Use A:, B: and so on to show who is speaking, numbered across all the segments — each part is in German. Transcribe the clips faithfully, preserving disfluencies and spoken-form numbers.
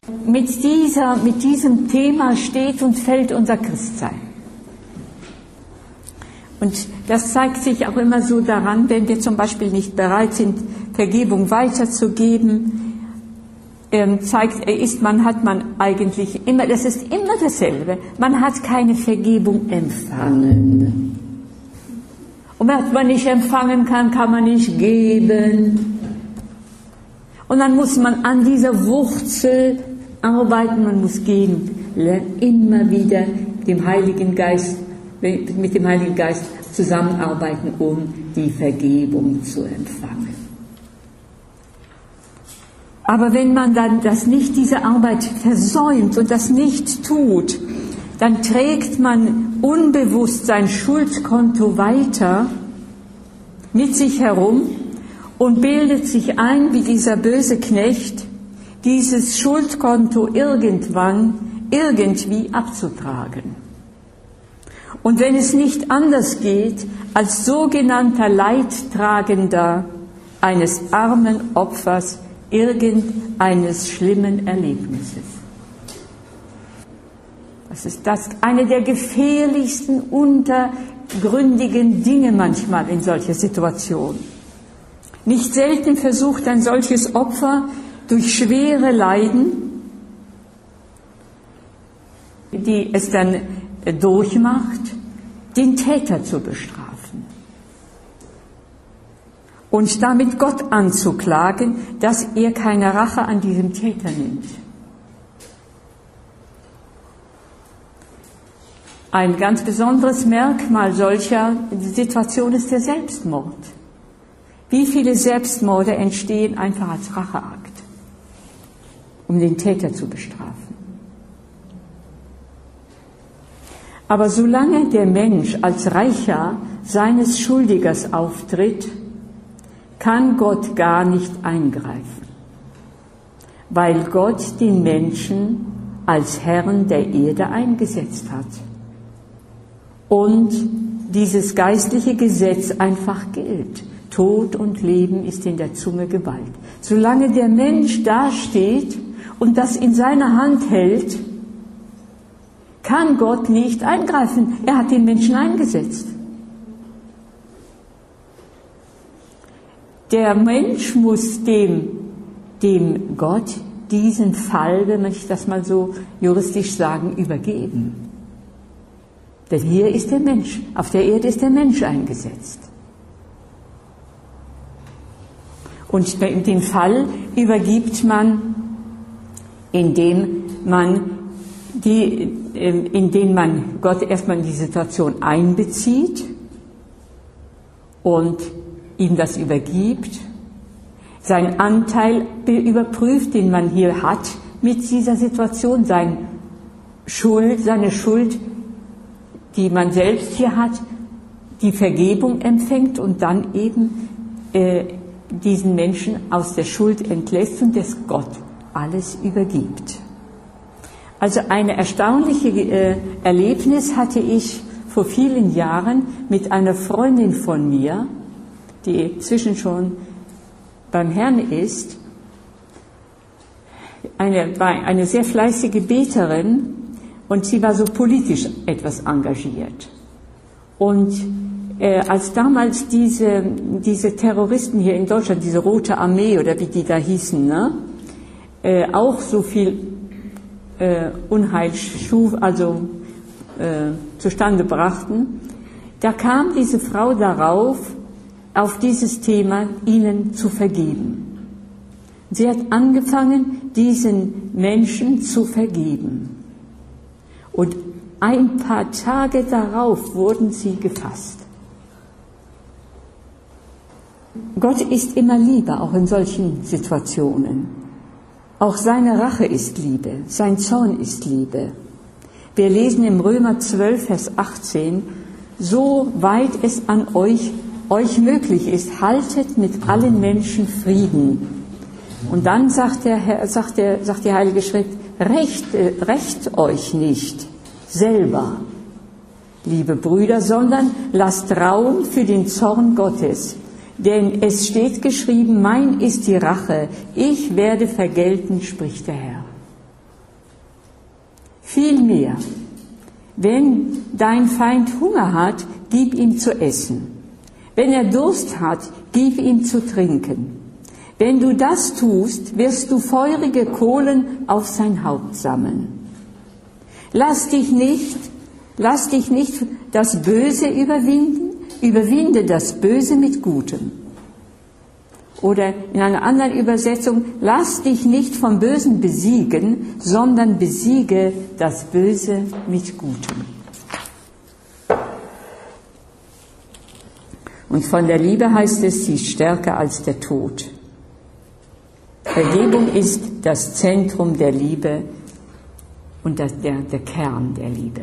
A: Mit, dieser, mit diesem Thema steht und fällt unser Christsein. Und das zeigt sich auch immer so daran, wenn wir zum Beispiel nicht bereit sind, Vergebung weiterzugeben, ähm, zeigt, ist man, hat man eigentlich immer, das ist immer dasselbe, man hat keine Vergebung empfangen. Und was man nicht empfangen kann, kann man nicht geben. Und dann muss man an dieser Wurzel arbeiten, man muss gehen, immer wieder dem Heiligen Geist, mit dem Heiligen Geist zusammenarbeiten, um die Vergebung zu empfangen. Aber wenn man dann das nicht, diese Arbeit versäumt und das nicht tut, dann trägt man unbewusst sein Schuldkonto weiter mit sich herum und bildet sich ein, wie dieser böse Knecht, dieses Schuldkonto irgendwann irgendwie abzutragen. Und wenn es nicht anders geht, als sogenannter Leidtragender eines armen Opfers irgendeines schlimmen Erlebnisses. Das ist das eine der gefährlichsten, untergründigen Dinge manchmal in solcher Situation. Nicht selten versucht ein solches Opfer durch schwere Leiden, die es dann durchmacht, den Täter zu bestrafen und damit Gott anzuklagen, dass er keine Rache an diesem Täter nimmt. Ein ganz besonderes Merkmal solcher Situation ist der Selbstmord. Wie viele Selbstmorde entstehen einfach als Racheakt, um den Täter zu bestrafen? Aber solange der Mensch als Rächer seines Schuldigers auftritt, kann Gott gar nicht eingreifen, weil Gott den Menschen als Herrn der Erde eingesetzt hat. Und dieses geistliche Gesetz einfach gilt. Tod und Leben ist in der Zunge Gewalt. Solange der Mensch dasteht und das in seiner Hand hält, kann Gott nicht eingreifen. Er hat den Menschen eingesetzt. Der Mensch muss dem, dem Gott diesen Fall, wenn ich das mal so juristisch sagen, übergeben. Denn hier ist der Mensch, auf der Erde ist der Mensch eingesetzt. Und den Fall übergibt man, indem man die, indem man Gott erstmal in die Situation einbezieht und ihm das übergibt, seinen Anteil überprüft, den man hier hat mit dieser Situation, seine Schuld, seine Schuld, die man selbst hier hat, die Vergebung empfängt und dann eben äh, diesen Menschen aus der Schuld entlässt und es Gott alles übergibt. Also ein erstaunliches äh, Erlebnis hatte ich vor vielen Jahren mit einer Freundin von mir, die inzwischen schon beim Herrn ist, eine, war eine sehr fleißige Beterin und sie war so politisch etwas engagiert. Und äh, als damals diese, diese Terroristen hier in Deutschland, diese Rote Armee oder wie die da hießen, ne, äh, auch so viel äh, Unheil schuf, also äh, zustande brachten, da kam diese Frau darauf, auf dieses Thema ihnen zu vergeben. Sie hat angefangen, diesen Menschen zu vergeben. Und ein paar Tage darauf wurden sie gefasst. Gott ist immer Liebe, auch in solchen Situationen. Auch seine Rache ist Liebe, sein Zorn ist Liebe. Wir lesen im Römer zwölf, Vers achtzehn, so weit es an euch, euch möglich ist, haltet mit allen Menschen Frieden. Und dann sagt, der Herr, sagt, der, sagt die Heilige Schrift, Recht, recht euch nicht selber, liebe Brüder, sondern lasst Raum für den Zorn Gottes. Denn es steht geschrieben, mein ist die Rache, ich werde vergelten, spricht der Herr. Vielmehr, wenn dein Feind Hunger hat, gib ihm zu essen. Wenn er Durst hat, gib ihm zu trinken. Wenn du das tust, wirst du feurige Kohlen auf sein Haupt sammeln. Lass dich nicht, lass dich nicht das Böse überwinden, überwinde das Böse mit Gutem. Oder in einer anderen Übersetzung, lass dich nicht vom Bösen besiegen, sondern besiege das Böse mit Gutem. Und von der Liebe heißt es, sie ist stärker als der Tod. Vergebung ist das Zentrum der Liebe und das, der, der Kern der Liebe.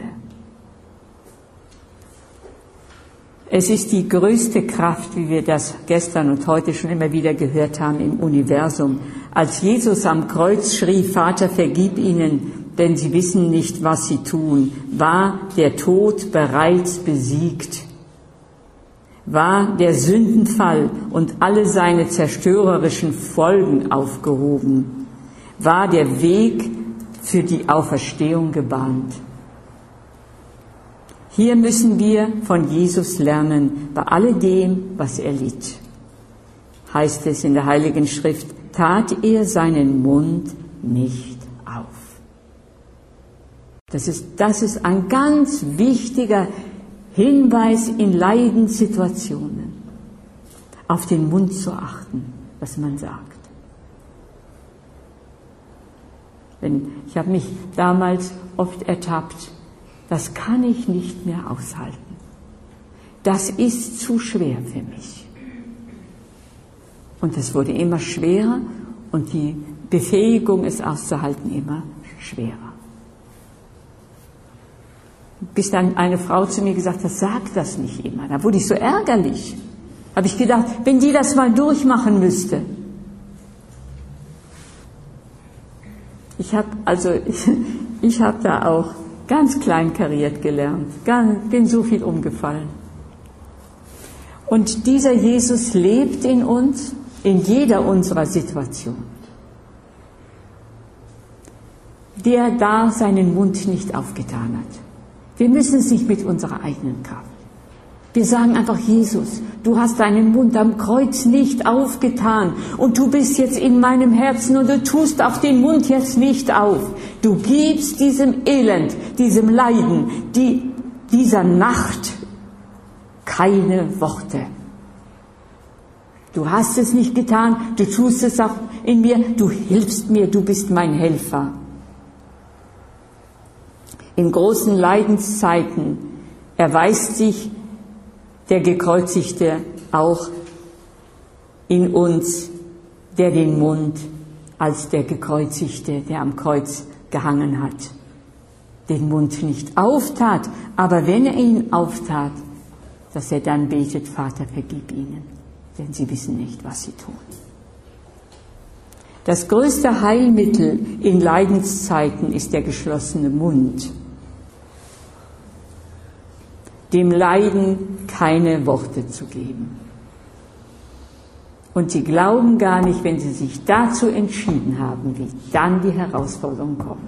A: Es ist die größte Kraft, wie wir das gestern und heute schon immer wieder gehört haben, im Universum. Als Jesus am Kreuz schrie, Vater, vergib ihnen, denn sie wissen nicht, was sie tun, war der Tod bereits besiegt. War der Sündenfall und alle seine zerstörerischen Folgen aufgehoben, war der Weg für die Auferstehung gebahnt. Hier müssen wir von Jesus lernen, bei alledem, was er litt. Heißt es in der Heiligen Schrift, tat er seinen Mund nicht auf. Das ist, das ist ein ganz wichtiger Hinweis in Leidenssituationen, auf den Mund zu achten, was man sagt. Denn ich habe mich damals oft ertappt, das kann ich nicht mehr aushalten. Das ist zu schwer für mich. Und es wurde immer schwerer und die Befähigung, es auszuhalten, immer schwerer. Bis dann eine Frau zu mir gesagt hat, sag das nicht immer. Da wurde ich so ärgerlich. Habe ich gedacht, wenn die das mal durchmachen müsste. Ich habe also, ich, ich habe da auch ganz kleinkariert gelernt, ganz, bin so viel umgefallen. Und dieser Jesus lebt in uns, in jeder unserer Situation. Der da seinen Mund nicht aufgetan hat. Wir müssen es nicht mit unserer eigenen Kraft. Wir sagen einfach, Jesus, du hast deinen Mund am Kreuz nicht aufgetan und du bist jetzt in meinem Herzen und du tust auch den Mund jetzt nicht auf. Du gibst diesem Elend, diesem Leiden, die, dieser Nacht keine Worte. Du hast es nicht getan, du tust es auch in mir, du hilfst mir, du bist mein Helfer. In großen Leidenszeiten erweist sich der Gekreuzigte auch in uns, der den Mund als der Gekreuzigte, der am Kreuz gehangen hat, den Mund nicht auftat, aber wenn er ihn auftat, dass er dann betet, Vater, vergib ihnen, denn sie wissen nicht, was sie tun. Das größte Heilmittel in Leidenszeiten ist der geschlossene Mund. Dem Leiden keine Worte zu geben. Und sie glauben gar nicht, wenn sie sich dazu entschieden haben, wie dann die Herausforderungen kommen.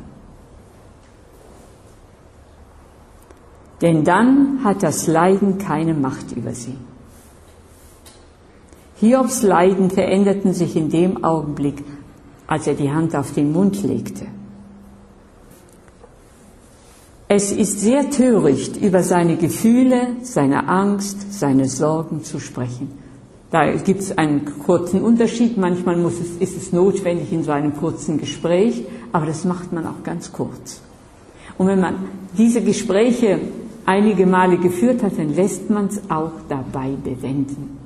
A: Denn dann hat das Leiden keine Macht über sie. Hiobs Leiden veränderten sich in dem Augenblick, als er die Hand auf den Mund legte. Es ist sehr töricht, über seine Gefühle, seine Angst, seine Sorgen zu sprechen. Da gibt es einen kurzen Unterschied. Manchmal muss es, ist es notwendig in so einem kurzen Gespräch, aber das macht man auch ganz kurz. Und wenn man diese Gespräche einige Male geführt hat, dann lässt man es auch dabei bewenden.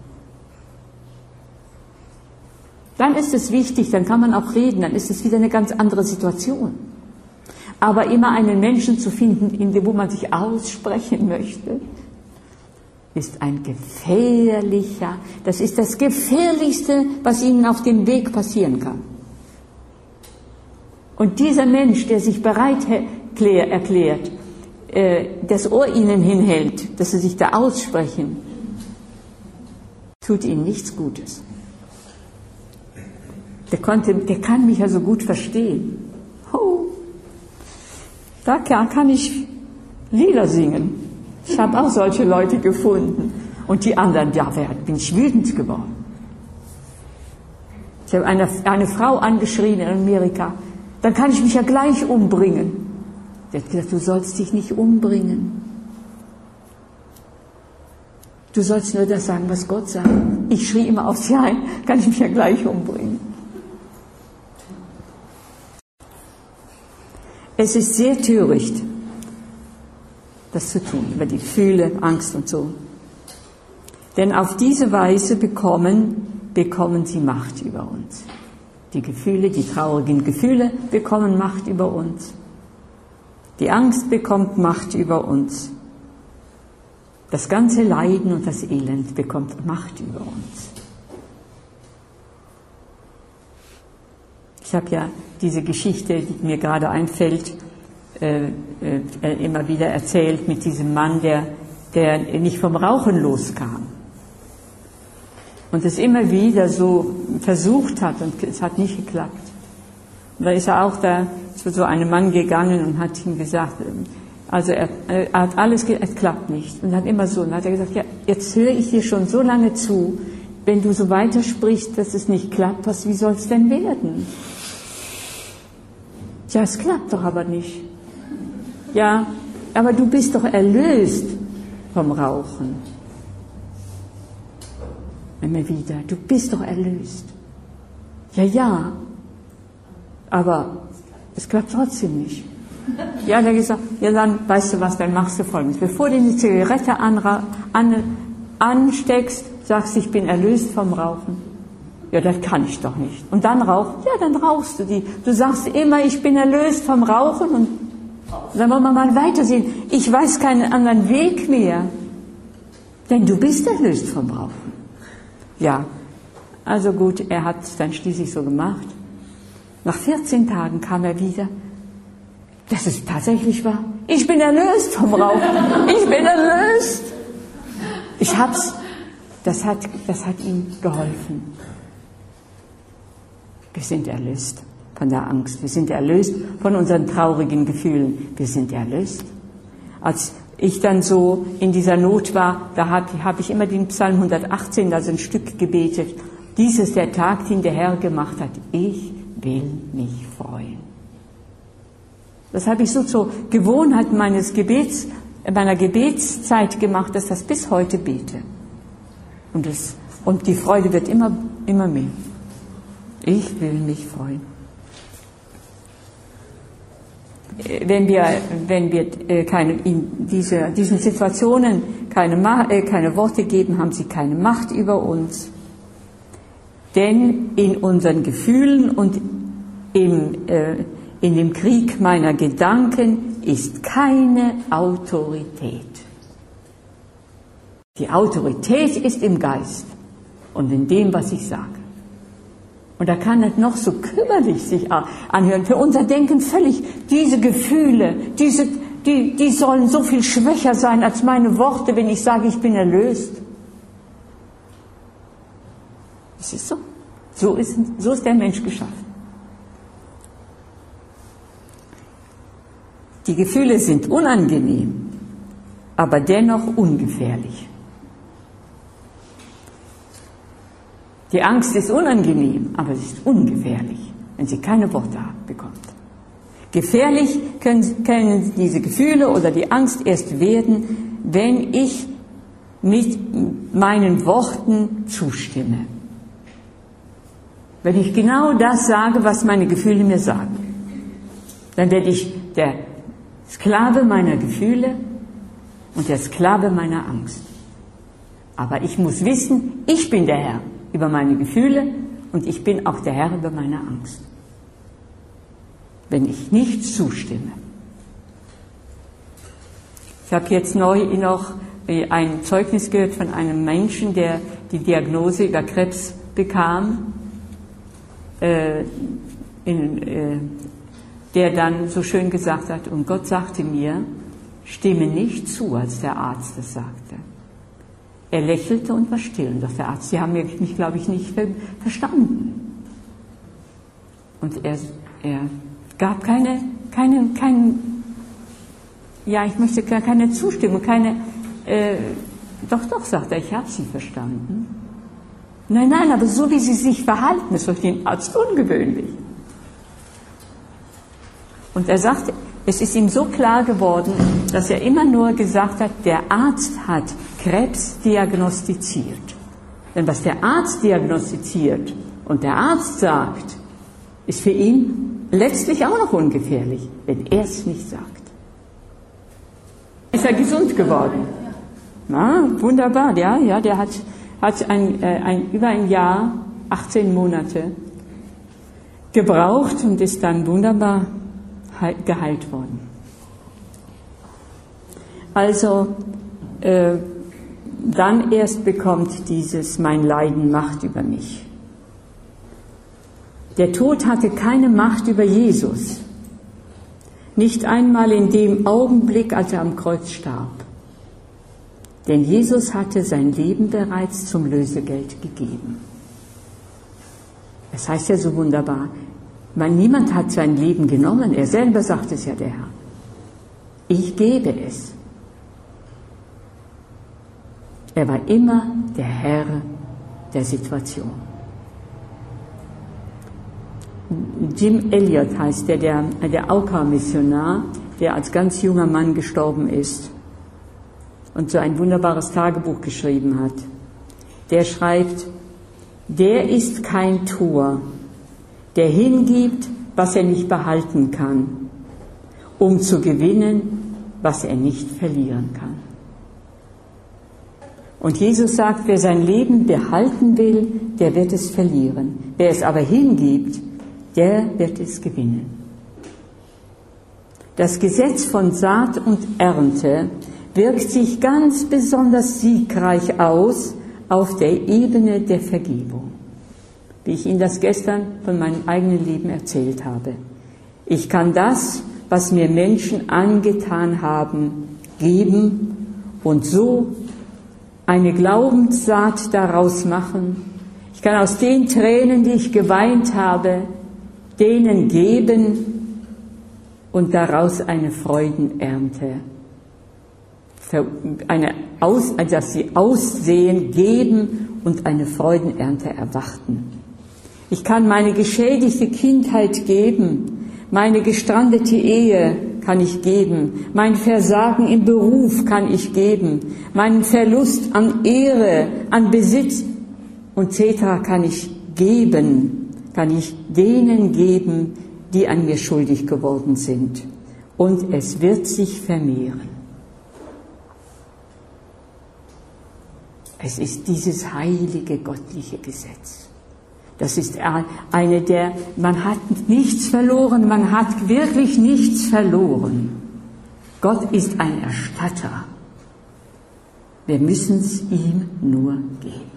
A: Dann ist es wichtig, dann kann man auch reden, dann ist es wieder eine ganz andere Situation. Aber immer einen Menschen zu finden, in dem, wo man sich aussprechen möchte, ist ein gefährlicher, das ist das Gefährlichste, was Ihnen auf dem Weg passieren kann. Und dieser Mensch, der sich bereit erklärt, das Ohr Ihnen hinhält, dass Sie sich da aussprechen, tut Ihnen nichts Gutes. Der, konnte, der kann mich ja so gut verstehen. Oh. Da kann ich Lieder singen. Ich habe auch solche Leute gefunden. Und die anderen, ja, bin ich wütend geworden. Ich habe eine, eine Frau angeschrien in Amerika, dann kann ich mich ja gleich umbringen. Sie hat gesagt, du sollst dich nicht umbringen. Du sollst nur das sagen, was Gott sagt. Ich schrie immer auf sie ein, kann ich mich ja gleich umbringen. Es ist sehr töricht, das zu tun, über die Gefühle, Angst und so. Denn auf diese Weise bekommen, bekommen sie Macht über uns. Die Gefühle, die traurigen Gefühle bekommen Macht über uns. Die Angst bekommt Macht über uns. Das ganze Leiden und das Elend bekommt Macht über uns. Ich habe ja diese Geschichte, die mir gerade einfällt, äh, äh, immer wieder erzählt mit diesem Mann, der, der nicht vom Rauchen loskam. Und es immer wieder so versucht hat und es hat nicht geklappt. Und da ist er auch da zu so einem Mann gegangen und hat ihm gesagt, also er, er hat alles, es klappt nicht. Und hat immer so, und hat er gesagt, ja, jetzt höre ich dir schon so lange zu, wenn du so weitersprichst, dass es nicht klappt, was, wie soll es denn werden? Ja, es klappt doch aber nicht. Ja, aber du bist doch erlöst vom Rauchen. Immer wieder, du bist doch erlöst. Ja, ja, aber es klappt trotzdem nicht. Ja, der hat gesagt, ja dann, weißt du was, dann machst du Folgendes. Bevor du die Zigarette anra- an, ansteckst, sagst du, ich bin erlöst vom Rauchen. Ja, das kann ich doch nicht. Und dann rauchst, ja, dann rauchst du die. Du sagst immer, ich bin erlöst vom Rauchen und dann wollen wir mal weitersehen. Ich weiß keinen anderen Weg mehr. Denn du bist erlöst vom Rauchen. Ja, also gut, er hat es dann schließlich so gemacht. Nach vierzehn Tagen kam er wieder. Das ist tatsächlich wahr. Ich bin erlöst vom Rauchen. Ich bin erlöst. Ich hab's. Das hat, das hat ihm geholfen. Wir sind erlöst von der Angst. Wir sind erlöst von unseren traurigen Gefühlen. Wir sind erlöst. Als ich dann so in dieser Not war, da habe hab ich immer den Psalm hundertachtzehn, also ein Stück gebetet. Dies ist der Tag, den der Herr gemacht hat. Ich will mich freuen. Das habe ich so zur Gewohnheit meines Gebets, meiner Gebetszeit gemacht, dass ich das bis heute bete. Und, das, und die Freude wird immer, immer mehr. Ich will mich freuen. Wenn wir, wenn wir keine, in diese, diesen Situationen keine, keine Worte geben, haben sie keine Macht über uns. Denn in unseren Gefühlen und im, äh, in dem Krieg meiner Gedanken ist keine Autorität. Die Autorität ist im Geist und in dem, was ich sage. Und da kann es noch so kümmerlich sich anhören. Für unser Denken völlig, diese Gefühle, diese, die, die sollen so viel schwächer sein als meine Worte, wenn ich sage, ich bin erlöst. Das ist so. So ist, so ist der Mensch geschaffen. Die Gefühle sind unangenehm, aber dennoch ungefährlich. Die Angst ist unangenehm, aber sie ist ungefährlich, wenn sie keine Worte bekommt. Gefährlich können, können diese Gefühle oder die Angst erst werden, wenn ich mit meinen Worten zustimme. Wenn ich genau das sage, was meine Gefühle mir sagen, dann werde ich der Sklave meiner Gefühle und der Sklave meiner Angst. Aber ich muss wissen, ich bin der Herr über meine Gefühle und ich bin auch der Herr über meine Angst. Wenn ich nicht zustimme. Ich habe jetzt neu noch ein Zeugnis gehört von einem Menschen, der die Diagnose über Krebs bekam, äh, in, äh, der dann so schön gesagt hat, und Gott sagte mir, stimme nicht zu, als der Arzt das sagte. Er lächelte und war still. Und doch der Arzt, die haben mich, glaube ich, nicht verstanden. Und er, er gab keine, keine, kein, ja, ich möchte keine Zustimmung, keine, äh, doch, doch, sagt er, ich habe Sie verstanden. Nein, nein, aber so wie Sie sich verhalten, ist für den Arzt ungewöhnlich. Und er sagt, es ist ihm so klar geworden, dass er immer nur gesagt hat, der Arzt hat Krebs diagnostiziert. Denn was der Arzt diagnostiziert und der Arzt sagt, ist für ihn letztlich auch noch ungefährlich, wenn er es nicht sagt. Ist er gesund geworden? Na, wunderbar, ja, ja, der hat, hat ein, äh, ein, über ein Jahr, achtzehn Monate gebraucht und ist dann wunderbar geheilt worden. Also, äh, dann erst bekommt dieses mein Leiden Macht über mich. Der Tod hatte keine Macht über Jesus. Nicht einmal in dem Augenblick, als er am Kreuz starb. Denn Jesus hatte sein Leben bereits zum Lösegeld gegeben. Das heißt ja so wunderbar, weil niemand hat sein Leben genommen, er selber sagt es ja der Herr. Ich gebe es. Er war immer der Herr der Situation. Jim Elliot heißt der, der, der Auka-Missionar, der als ganz junger Mann gestorben ist und so ein wunderbares Tagebuch geschrieben hat. Der schreibt, der ist kein Tor, der hingibt, was er nicht behalten kann, um zu gewinnen, was er nicht verlieren kann. Und Jesus sagt, wer sein Leben behalten will, der wird es verlieren. Wer es aber hingibt, der wird es gewinnen. Das Gesetz von Saat und Ernte wirkt sich ganz besonders siegreich aus auf der Ebene der Vergebung. Wie ich Ihnen das gestern von meinem eigenen Leben erzählt habe. Ich kann das, was mir Menschen angetan haben, geben und so eine Glaubenssaat daraus machen. Ich kann aus den Tränen, die ich geweint habe, denen geben und daraus eine Freudenernte, eine Aus, dass sie aussehen, geben und eine Freudenernte erwarten. Ich kann meine geschädigte Kindheit geben, meine gestrandete Ehe kann ich geben, mein Versagen im Beruf kann ich geben, meinen Verlust an Ehre, an Besitz und et cetera kann ich geben, kann ich denen geben, die an mir schuldig geworden sind. Und es wird sich vermehren. Es ist dieses heilige göttliche Gesetz. Das ist eine der, man hat nichts verloren, man hat wirklich nichts verloren. Gott ist ein Erstatter. Wir müssen es ihm nur geben.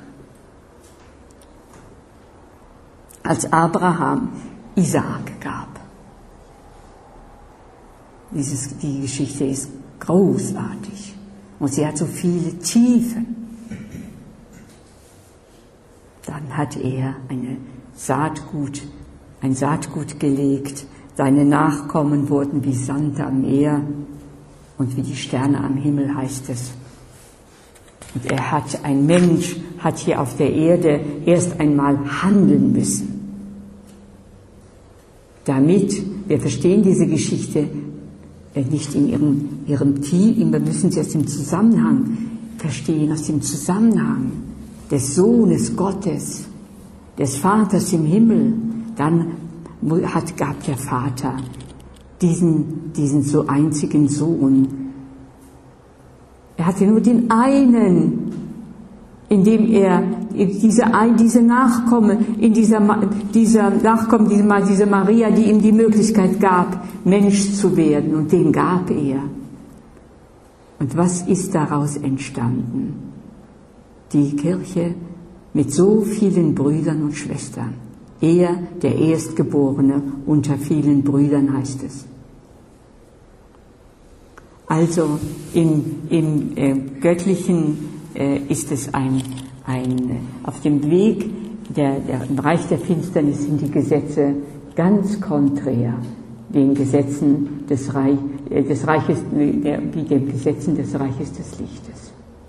A: Als Abraham Isaak gab. Dieses, die Geschichte ist großartig und sie hat so viele Tiefen. Dann hat er eine Saatgut, ein Saatgut gelegt. Seine Nachkommen wurden wie Sand am Meer und wie die Sterne am Himmel, heißt es. Und er hat, ein Mensch hat hier auf der Erde erst einmal handeln müssen. Damit, wir verstehen diese Geschichte nicht in ihrem, ihrem Team, wir müssen sie aus dem Zusammenhang verstehen, aus dem Zusammenhang des Sohnes Gottes, des Vaters im Himmel. Dann hat, gab der Vater diesen, diesen so einzigen Sohn. Er hatte nur den einen, in dem er diese, diese Nachkommen, in dieser, dieser Nachkommen, diese, diese Maria, die ihm die Möglichkeit gab, Mensch zu werden, und den gab er. Und was ist daraus entstanden? Die Kirche mit so vielen Brüdern und Schwestern. Er, der Erstgeborene unter vielen Brüdern, heißt es. Also im, im äh, Göttlichen äh, ist es ein, ein, auf dem Weg, der, der, im Reich der Finsternis sind die Gesetze ganz konträr. den Gesetzen des, Reich, des Reiches, wie den Gesetzen des Reiches des Lichtes.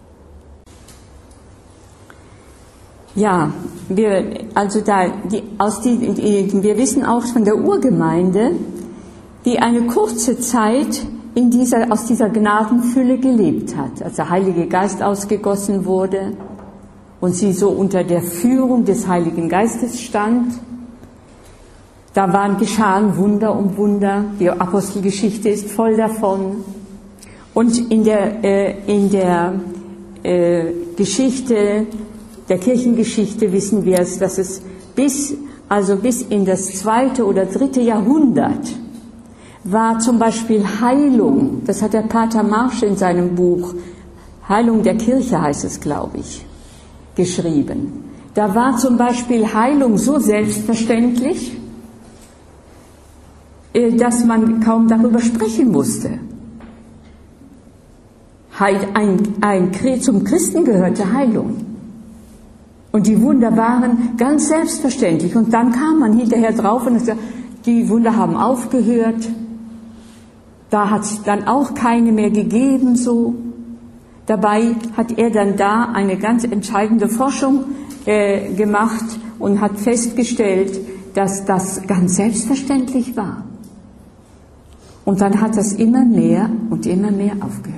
A: Ja, wir, also da, die, aus die, die, wir wissen auch von der Urgemeinde, die eine kurze Zeit in dieser, aus dieser Gnadenfülle gelebt hat, als der Heilige Geist ausgegossen wurde und sie so unter der Führung des Heiligen Geistes stand. Da waren, geschahen Wunder um Wunder, die Apostelgeschichte ist voll davon. Und in der, äh, in der äh, Geschichte, der Kirchengeschichte wissen wir es, dass es bis, also bis in das zweite oder dritte Jahrhundert war zum Beispiel Heilung, das hat der Pater Marsch in seinem Buch, Heilung der Kirche heißt es, glaube ich, geschrieben. Da war zum Beispiel Heilung so selbstverständlich, dass man kaum darüber sprechen musste. Ein, ein, zum Christen gehörte Heilung. Und die Wunder waren ganz selbstverständlich. Und dann kam man hinterher drauf und sagte, die Wunder haben aufgehört. Da hat es dann auch keine mehr gegeben, so. Dabei hat er dann da eine ganz entscheidende Forschung äh, gemacht und hat festgestellt, dass das ganz selbstverständlich war. Und dann hat das immer mehr und immer mehr aufgehört.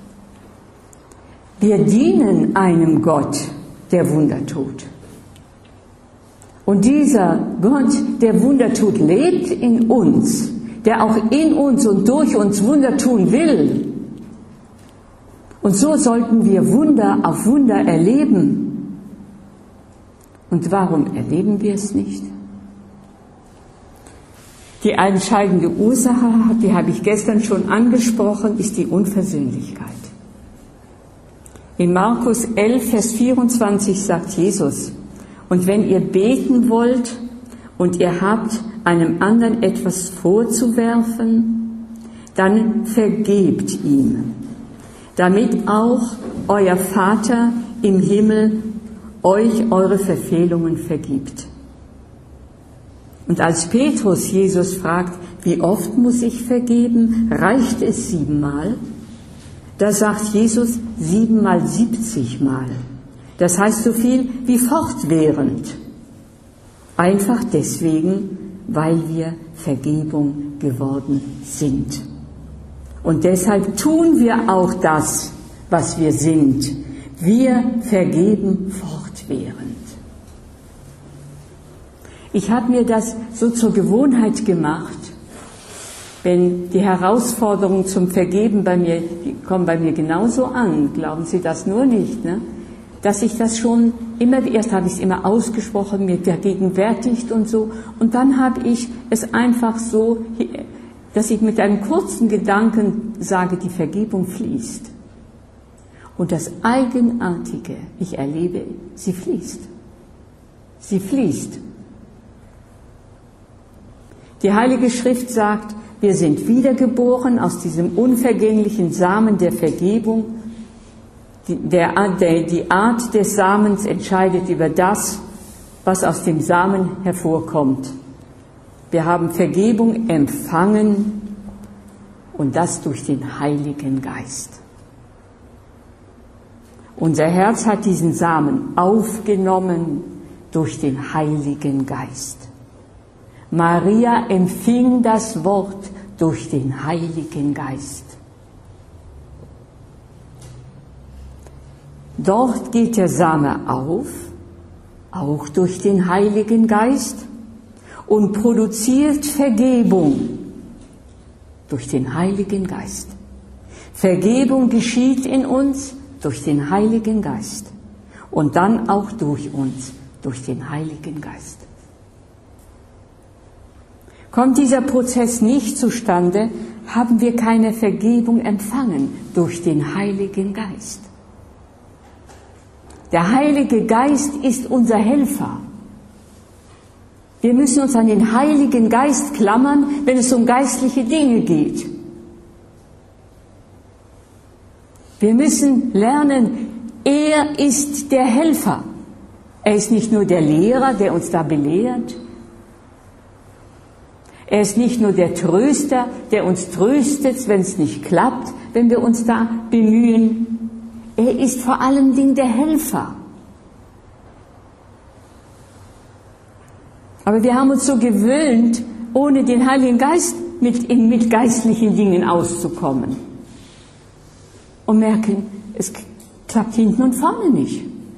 A: Wir dienen einem Gott, der Wunder tut. Und dieser Gott, der Wunder tut, lebt in uns, der auch in uns und durch uns Wunder tun will. Und so sollten wir Wunder auf Wunder erleben. Und warum erleben wir es nicht? Die entscheidende Ursache, die habe ich gestern schon angesprochen, ist die Unversöhnlichkeit. In Markus elf, Vers vierundzwanzig sagt Jesus, und wenn ihr beten wollt und ihr habt einem anderen etwas vorzuwerfen, dann vergebt ihm, damit auch euer Vater im Himmel euch eure Verfehlungen vergibt. Und als Petrus Jesus fragt, wie oft muss ich vergeben, reicht es siebenmal? Da sagt Jesus siebenmal siebzigmal. Das heißt so viel wie fortwährend. Einfach deswegen, weil wir Vergebung geworden sind. Und deshalb tun wir auch das, was wir sind. Wir vergeben fortwährend. Ich habe mir das so zur Gewohnheit gemacht, wenn die Herausforderungen zum Vergeben bei mir, die kommen bei mir genauso an, glauben Sie das nur nicht, ne? Dass ich das schon immer, erst habe ich es immer ausgesprochen, mir vergegenwärtigt und so, und dann habe ich es einfach so, dass ich mit einem kurzen Gedanken sage, die Vergebung fließt. Und das Eigenartige, ich erlebe, sie fließt. Sie fließt. Die Heilige Schrift sagt, wir sind wiedergeboren aus diesem unvergänglichen Samen der Vergebung. Die, der, der, die Art des Samens entscheidet über das, was aus dem Samen hervorkommt. Wir haben Vergebung empfangen und das durch den Heiligen Geist. Unser Herz hat diesen Samen aufgenommen durch den Heiligen Geist. Maria empfing das Wort durch den Heiligen Geist. Dort geht der Same auf, auch durch den Heiligen Geist, und produziert Vergebung durch den Heiligen Geist. Vergebung geschieht in uns durch den Heiligen Geist und dann auch durch uns, durch den Heiligen Geist. Kommt dieser Prozess nicht zustande, haben wir keine Vergebung empfangen durch den Heiligen Geist. Der Heilige Geist ist unser Helfer. Wir müssen uns an den Heiligen Geist klammern, wenn es um geistliche Dinge geht. Wir müssen lernen, er ist der Helfer. Er ist nicht nur der Lehrer, der uns da belehrt. Er ist nicht nur der Tröster, der uns tröstet, wenn es nicht klappt, wenn wir uns da bemühen. Er ist vor allem Dingen der Helfer. Aber wir haben uns so gewöhnt, ohne den Heiligen Geist mit, in, mit geistlichen Dingen auszukommen. Und merken, es klappt hinten und vorne nicht.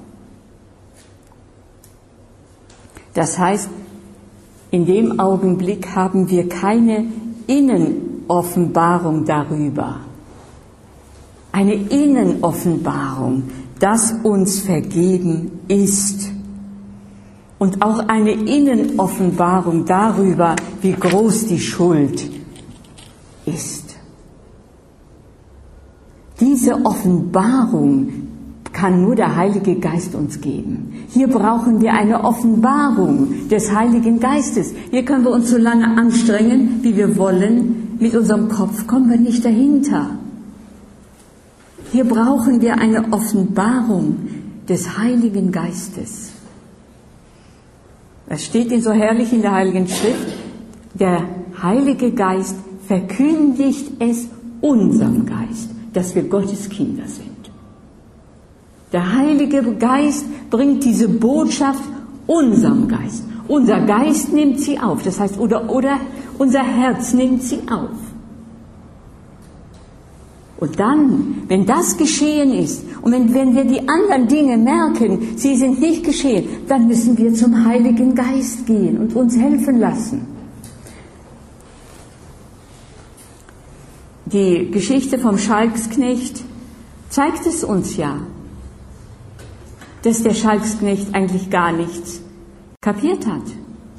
A: Das heißt, in dem Augenblick haben wir keine Innenoffenbarung darüber. Eine Innenoffenbarung, dass uns vergeben ist. Und auch eine Innenoffenbarung darüber, wie groß die Schuld ist. Diese Offenbarung kann nur der Heilige Geist uns geben. Hier brauchen wir eine Offenbarung des Heiligen Geistes. Hier können wir uns so lange anstrengen, wie wir wollen. Mit unserem Kopf kommen wir nicht dahinter. Hier brauchen wir eine Offenbarung des Heiligen Geistes. Es steht so herrlich in der Heiligen Schrift, der Heilige Geist verkündigt es unserem Geist, dass wir Gottes Kinder sind. Der Heilige Geist bringt diese Botschaft unserem Geist. Unser Geist nimmt sie auf, das heißt, oder, oder unser Herz nimmt sie auf. Und dann, wenn das geschehen ist, und wenn, wenn wir die anderen Dinge merken, sie sind nicht geschehen, dann müssen wir zum Heiligen Geist gehen und uns helfen lassen. Die Geschichte vom Schalksknecht zeigt es uns ja, dass der Schalksknecht eigentlich gar nichts kapiert hat.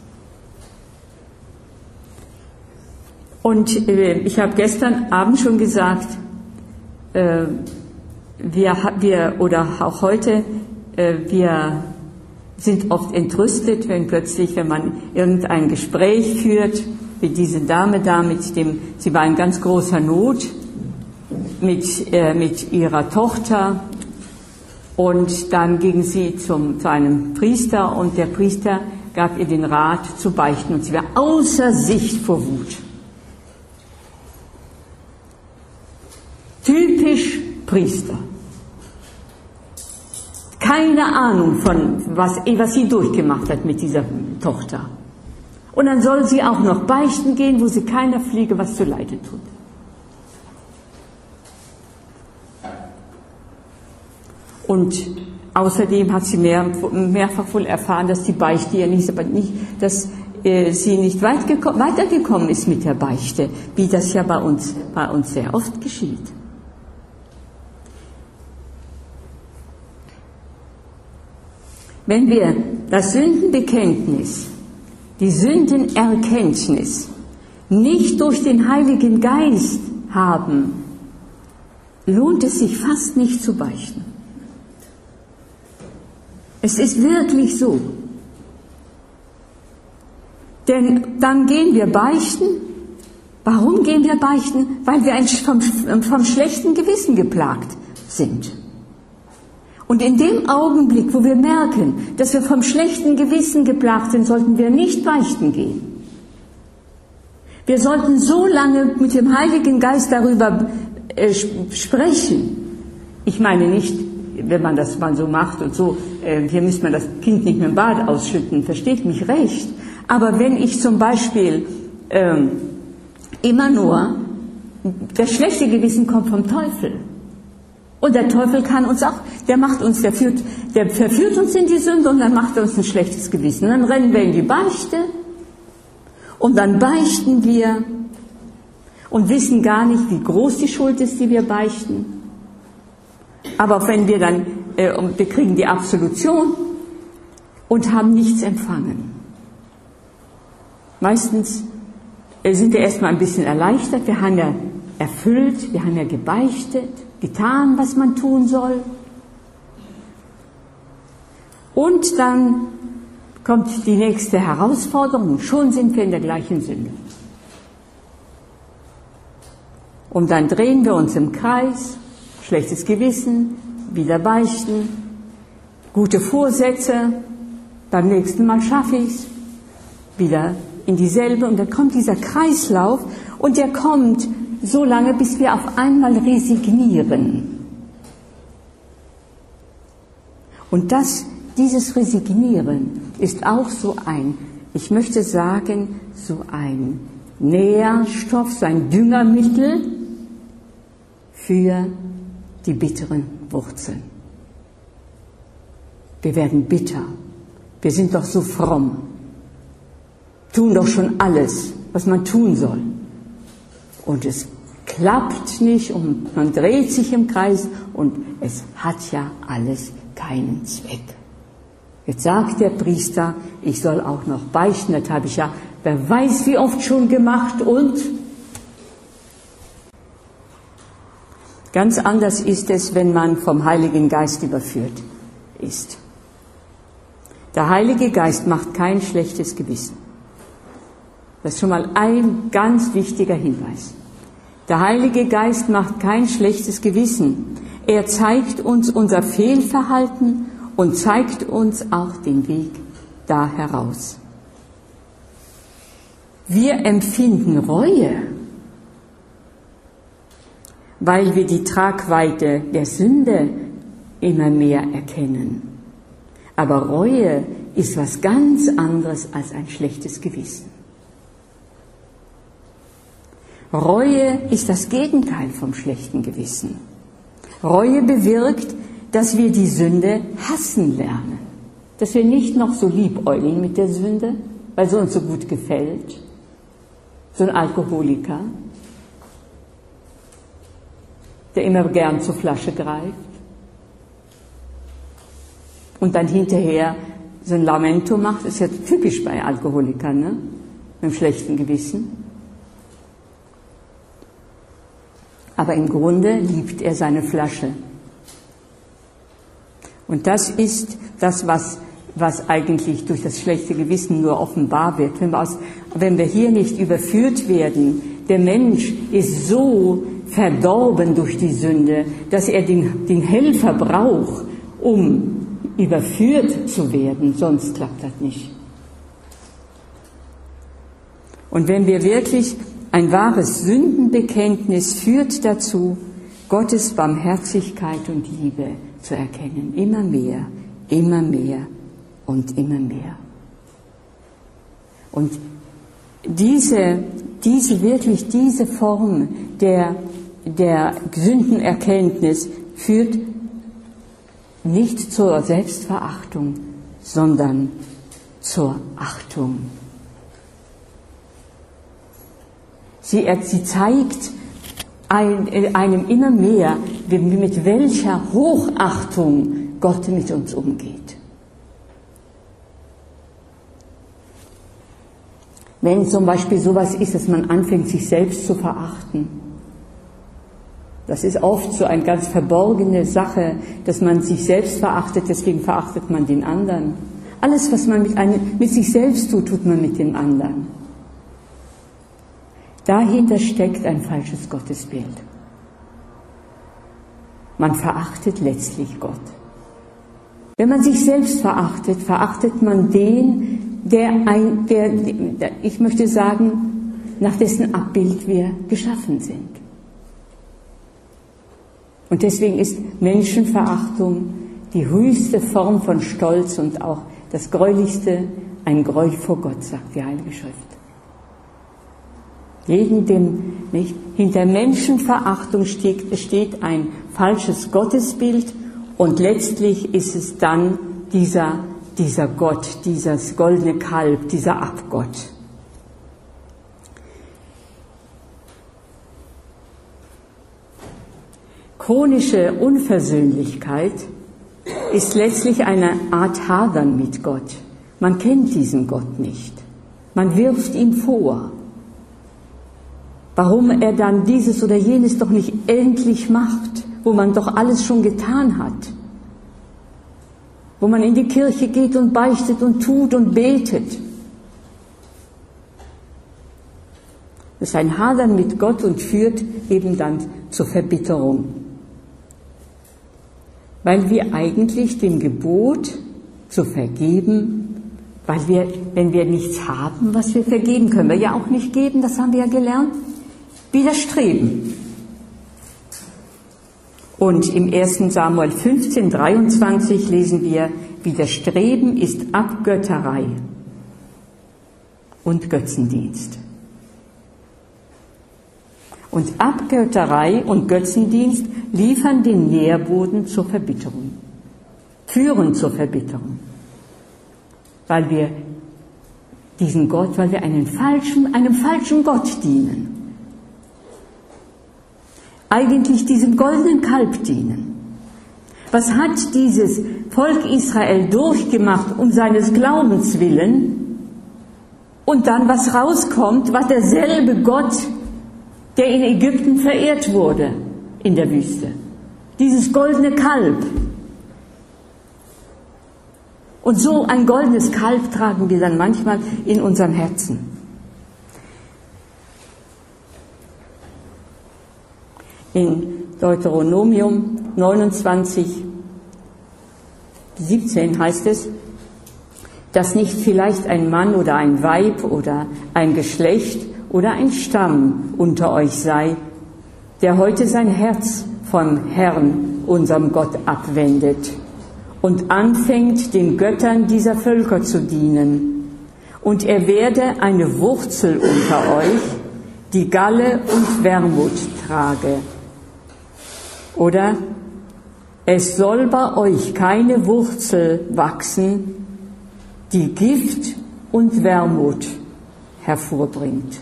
A: Und äh, ich habe gestern Abend schon gesagt, äh, wir, wir, oder auch heute, äh, wir sind oft entrüstet, wenn plötzlich, wenn man irgendein Gespräch führt, wie diese Dame da mit dem, sie war in ganz großer Not mit, äh, mit ihrer Tochter. Und dann ging sie zum, zu einem Priester und der Priester gab ihr den Rat zu beichten und sie war außer sich vor Wut. Typisch Priester. Keine Ahnung von, was, was sie durchgemacht hat mit dieser Tochter. Und dann soll sie auch noch beichten gehen, wo sie keiner Fliege was zu leide tut. Und außerdem hat sie mehr, mehrfach wohl erfahren, dass die Beichte ja nicht, aber nicht, dass äh, sie nicht weit gekommen, weitergekommen ist mit der Beichte, wie das ja bei uns, bei uns sehr oft geschieht. Wenn wir das Sündenbekenntnis, die Sündenerkenntnis nicht durch den Heiligen Geist haben, lohnt es sich fast nicht zu beichten. Es ist wirklich so. Denn dann gehen wir beichten. Warum gehen wir beichten? Weil wir vom, vom schlechten Gewissen geplagt sind. Und in dem Augenblick, wo wir merken, dass wir vom schlechten Gewissen geplagt sind, sollten wir nicht beichten gehen. Wir sollten so lange mit dem Heiligen Geist darüber äh, sprechen. Ich meine nicht, wenn man das mal so macht und so, äh, hier müsste man das Kind nicht mit dem Bad ausschütten, versteht mich recht. Aber wenn ich zum Beispiel äh, immer nur, das schlechte Gewissen kommt vom Teufel. Und der Teufel kann uns auch, der macht uns, der führt, der verführt uns in die Sünde und dann macht er uns ein schlechtes Gewissen. Und dann rennen wir in die Beichte und dann beichten wir und wissen gar nicht, wie groß die Schuld ist, die wir beichten. Aber wenn wir dann, äh, wir kriegen die Absolution und haben nichts empfangen. Meistens äh, sind wir erstmal ein bisschen erleichtert, wir haben ja erfüllt, wir haben ja gebeichtet, getan, was man tun soll. Und dann kommt die nächste Herausforderung und schon sind wir in der gleichen Sünde. Und dann drehen wir uns im Kreis, schlechtes Gewissen, wieder beichten, gute Vorsätze, beim nächsten Mal schaffe ich es, wieder in dieselbe, und dann kommt dieser Kreislauf, und der kommt so lange, bis wir auf einmal resignieren. Und das, dieses Resignieren ist auch so ein, ich möchte sagen, so ein Nährstoff, so ein Düngermittel für die bitteren Wurzeln. Wir werden bitter. Wir sind doch so fromm. Tun doch schon alles, was man tun soll. Und es klappt nicht und man dreht sich im Kreis und es hat ja alles keinen Zweck. Jetzt sagt der Priester, ich soll auch noch beichten, das habe ich ja, wer weiß wie oft schon gemacht, und ganz anders ist es, wenn man vom Heiligen Geist überführt ist. Der Heilige Geist macht kein schlechtes Gewissen. Das ist schon mal ein ganz wichtiger Hinweis. Der Heilige Geist macht kein schlechtes Gewissen. Er zeigt uns unser Fehlverhalten und zeigt uns auch den Weg da heraus. Wir empfinden Reue, weil wir die Tragweite der Sünde immer mehr erkennen. Aber Reue ist was ganz anderes als ein schlechtes Gewissen. Reue ist das Gegenteil vom schlechten Gewissen. Reue bewirkt, dass wir die Sünde hassen lernen. Dass wir nicht noch so liebäugeln mit der Sünde, weil sie uns so gut gefällt. So ein Alkoholiker, der immer gern zur Flasche greift und dann hinterher so ein Lamento macht. Das ist ja typisch bei Alkoholikern, ne? Mit dem schlechten Gewissen. Aber im Grunde liebt er seine Flasche. Und das ist das, was, was eigentlich durch das schlechte Gewissen nur offenbar wird. Wenn wir, aus, wenn wir hier nicht überführt werden, der Mensch ist so verdorben durch die Sünde, dass er den, den Helfer braucht, um überführt zu werden, sonst klappt das nicht. Und wenn wir wirklich ein wahres Sündenbekenntnis führt dazu, Gottes Barmherzigkeit und Liebe zu erkennen. Immer mehr, immer mehr und immer mehr. Und diese, diese wirklich diese Form der, der Sündenerkenntnis führt nicht zur Selbstverachtung, sondern zur Achtung. Sie, sie zeigt ein, einem immer mehr, mit welcher Hochachtung Gott mit uns umgeht. Wenn zum Beispiel sowas ist, dass man anfängt, sich selbst zu verachten, das ist oft so eine ganz verborgene Sache, dass man sich selbst verachtet, deswegen verachtet man den anderen. Alles, was man mit, einem, mit sich selbst tut, tut man mit dem anderen. Dahinter steckt ein falsches Gottesbild. Man verachtet letztlich Gott. Wenn man sich selbst verachtet, verachtet man den, der, ein, der, der, ich möchte sagen, nach dessen Abbild wir geschaffen sind. Und deswegen ist Menschenverachtung die höchste Form von Stolz und auch das Gräulichste, ein Gräuel vor Gott, sagt die Heilige Schrift. Jeden, dem, nicht? Hinter Menschenverachtung steht, steht ein falsches Gottesbild, und letztlich ist es dann dieser, dieser Gott, dieses goldene Kalb, dieser Abgott. Chronische Unversöhnlichkeit ist letztlich eine Art Hadern mit Gott. Man kennt diesen Gott nicht. Man wirft ihm vor, warum er dann dieses oder jenes doch nicht endlich macht, wo man doch alles schon getan hat. Wo man in die Kirche geht und beichtet und tut und betet. Das ist ein Hadern mit Gott und führt eben dann zur Verbitterung. Weil wir eigentlich dem Gebot zu vergeben Weil wir, wenn wir nichts haben, was wir vergeben, können wir ja auch nicht geben, das haben wir ja gelernt, widerstreben. Und im ersten Samuel fünfzehn, dreiundzwanzig lesen wir, Widerstreben ist Abgötterei und Götzendienst. Und Abgötterei und Götzendienst liefern den Nährboden zur Verbitterung, führen zur Verbitterung. Weil wir diesen Gott, weil wir einen falschen, einem falschen Gott dienen. Eigentlich diesem goldenen Kalb dienen. Was hat dieses Volk Israel durchgemacht um seines Glaubens willen? Und dann, was rauskommt, war derselbe Gott, der in Ägypten verehrt wurde, in der Wüste. Dieses goldene Kalb. Und so ein goldenes Kalb tragen wir dann manchmal in unserem Herzen. In Deuteronomium neunundzwanzig, siebzehn heißt es, dass nicht vielleicht ein Mann oder ein Weib oder ein Geschlecht oder ein Stamm unter euch sei, der heute sein Herz vom Herrn, unserem Gott, abwendet und anfängt, den Göttern dieser Völker zu dienen. Und er werde eine Wurzel unter euch, die Galle und Wermut trage. Oder es soll bei euch keine Wurzel wachsen, die Gift und Wermut hervorbringt.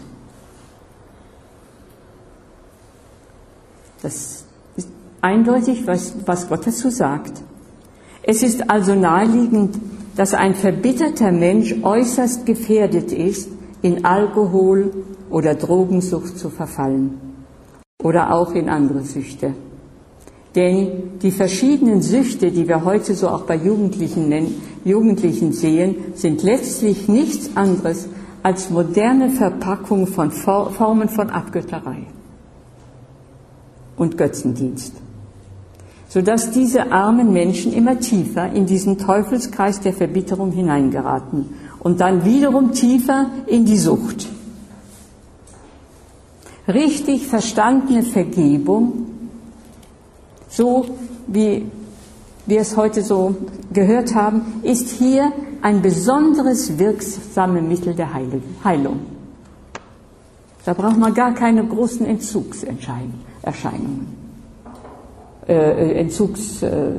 A: Das ist eindeutig, was, was Gott dazu sagt. Es ist also naheliegend, dass ein verbitterter Mensch äußerst gefährdet ist, in Alkohol oder Drogensucht zu verfallen oder auch in andere Süchte. Denn die verschiedenen Süchte, die wir heute so auch bei Jugendlichen, nennen, Jugendlichen sehen, sind letztlich nichts anderes als moderne Verpackung von Formen von Abgötterei und Götzendienst, sodass diese armen Menschen immer tiefer in diesen Teufelskreis der Verbitterung hineingeraten und dann wiederum tiefer in die Sucht. Richtig verstandene Vergebung, so wie wir es heute so gehört haben, ist hier ein besonderes wirksames Mittel der Heilung. Da braucht man gar keine großen Entzugserscheinungen, äh, Entzugssachen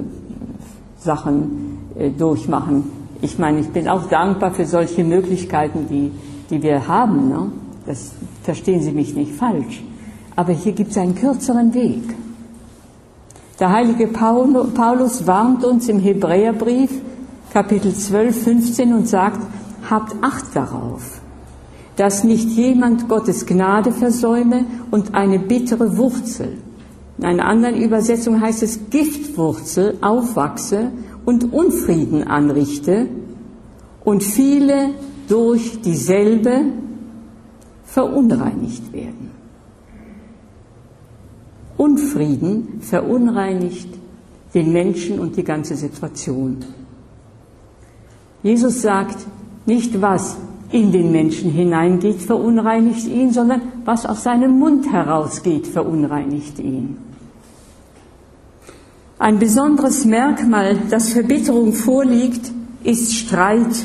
A: äh, durchmachen. Ich meine, ich bin auch dankbar für solche Möglichkeiten, die, die wir haben. Ne? Das verstehen Sie mich nicht falsch. Aber hier gibt es einen kürzeren Weg. Der heilige Paulus warnt uns im Hebräerbrief, Kapitel zwölf, fünfzehn und sagt, habt Acht darauf, dass nicht jemand Gottes Gnade versäume und eine bittere Wurzel, in einer anderen Übersetzung heißt es Giftwurzel, aufwachse und Unfrieden anrichte und viele durch dieselbe verunreinigt werden. Unfrieden verunreinigt den Menschen und die ganze Situation. Jesus sagt, nicht was in den Menschen hineingeht, verunreinigt ihn, sondern was aus seinem Mund herausgeht, verunreinigt ihn. Ein besonderes Merkmal, das Verbitterung vorliegt, ist Streit.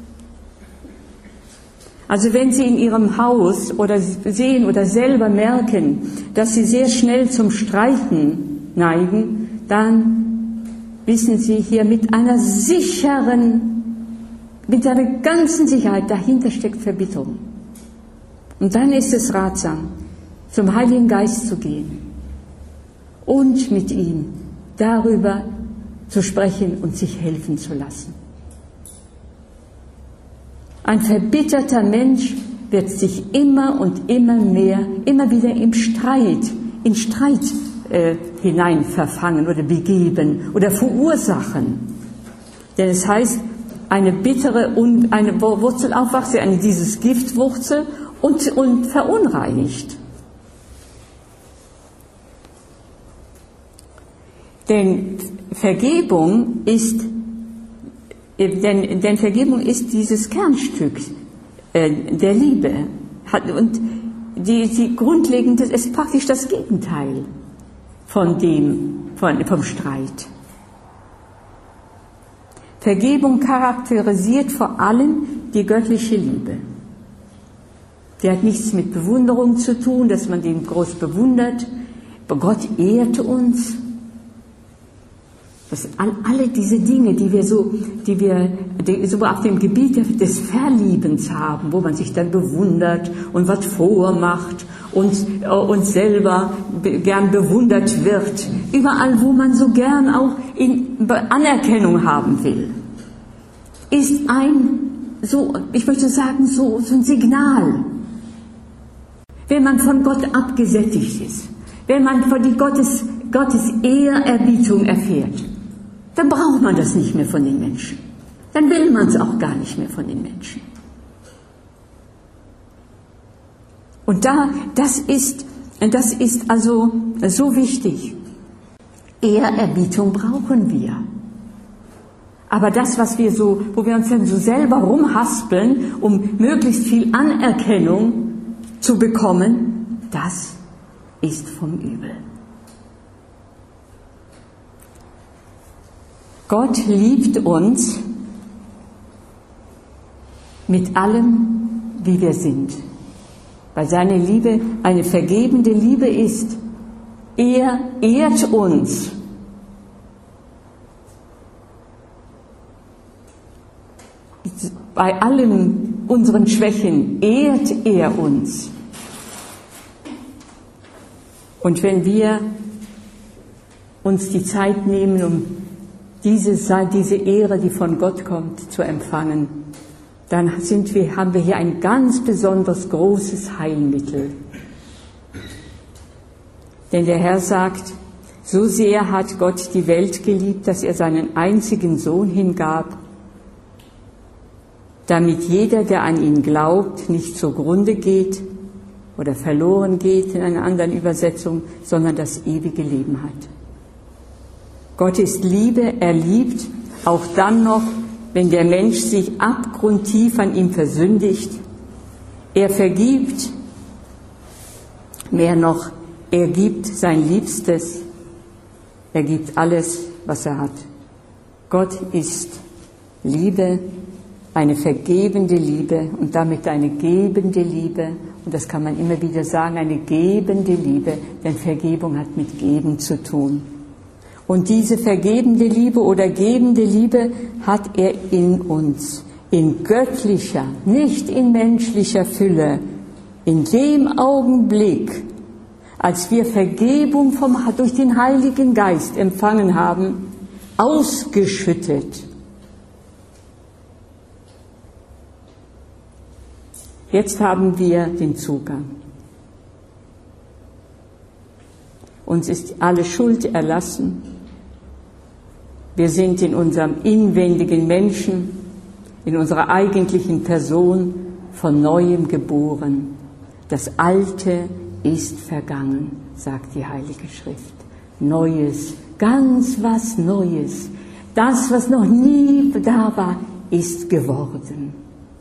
A: Also wenn Sie in Ihrem Haus oder sehen oder selber merken, dass Sie sehr schnell zum Streiten neigen, dann wissen Sie hier mit einer sicheren, mit einer ganzen Sicherheit, dahinter steckt Verbitterung. Und dann ist es ratsam, zum Heiligen Geist zu gehen und mit ihm darüber zu sprechen und sich helfen zu lassen. Ein verbitterter Mensch wird sich immer und immer mehr, immer wieder im Streit, in Streit äh, hinein verfangen oder begeben oder verursachen. Denn es heißt, eine bittere, eine Wurzel aufwachse, eine dieses Giftwurzel und, und verunreinigt. Denn Vergebung ist denn, denn Vergebung ist dieses Kernstück äh, der Liebe. Hat, und die, die grundlegend ist praktisch das Gegenteil von dem, von, vom Streit. Vergebung charakterisiert vor allem die göttliche Liebe. Die hat nichts mit Bewunderung zu tun, dass man den groß bewundert. Aber Gott ehrt uns. Das all, alle diese Dinge, die wir so, die wir die so auf dem Gebiet des Verliebens haben, wo man sich dann bewundert und was vormacht und, und selber gern bewundert wird. Überall, wo man so gern auch in Anerkennung haben will, ist ein, so, ich möchte sagen, so, so ein Signal. Wenn man von Gott abgesättigt ist, wenn man von die Gottes, Gottes Ehrerbietung erfährt, dann braucht man das nicht mehr von den Menschen. Dann will man es auch gar nicht mehr von den Menschen. Und da, das ist, das ist also so wichtig. Ehrerbietung brauchen wir. Aber das, was wir so, wo wir uns dann so selber rumhaspeln, um möglichst viel Anerkennung zu bekommen, das ist vom Übel. Gott liebt uns mit allem, wie wir sind, weil seine Liebe eine vergebende Liebe ist. Er ehrt uns. Bei allen unseren Schwächen ehrt er uns. Und wenn wir uns die Zeit nehmen, um diese, diese Ehre, die von Gott kommt, zu empfangen, dann sind wir, haben wir hier ein ganz besonders großes Heilmittel. Denn der Herr sagt, so sehr hat Gott die Welt geliebt, dass er seinen einzigen Sohn hingab, damit jeder, der an ihn glaubt, nicht zugrunde geht oder verloren geht in einer anderen Übersetzung, sondern das ewige Leben hat. Gott ist Liebe, er liebt, auch dann noch, wenn der Mensch sich abgrundtief an ihm versündigt. Er vergibt, mehr noch, er gibt sein Liebstes, er gibt alles, was er hat. Gott ist Liebe, eine vergebende Liebe und damit eine gebende Liebe. Und das kann man immer wieder sagen, eine gebende Liebe, denn Vergebung hat mit Geben zu tun. Und diese vergebende Liebe oder gebende Liebe hat er in uns, in göttlicher, nicht in menschlicher Fülle, in dem Augenblick, als wir Vergebung vom, durch den Heiligen Geist empfangen haben, ausgeschüttet. Jetzt haben wir den Zugang. Uns ist alle Schuld erlassen. Wir sind in unserem inwendigen Menschen, in unserer eigentlichen Person von Neuem geboren. Das Alte ist vergangen, sagt die Heilige Schrift. Neues, ganz was Neues. Das, was noch nie da war, ist geworden.